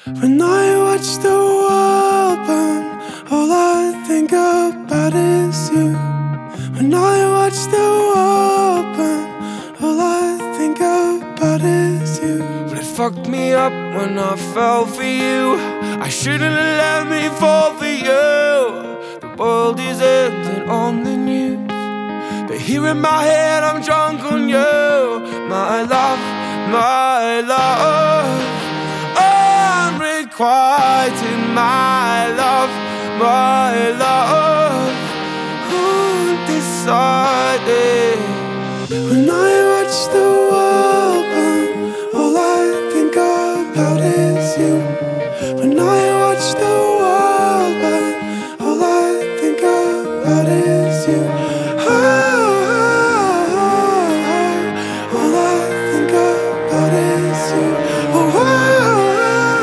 When I watch the world burn, all I think about is you. When I watch the world burn, all I think about is you. But it fucked me up when I fell for you. I shouldn't have let me fall for you. The world is ending on the news, but here in my head I'm drunk on you. My love, my love, unrequited. My love, undecided. When I watch the world burn, all I think about is you. When I watch the